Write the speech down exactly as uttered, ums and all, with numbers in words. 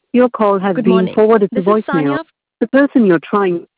Your call has Good been morning. forwarded to This is voicemail. Sanya. The person you're trying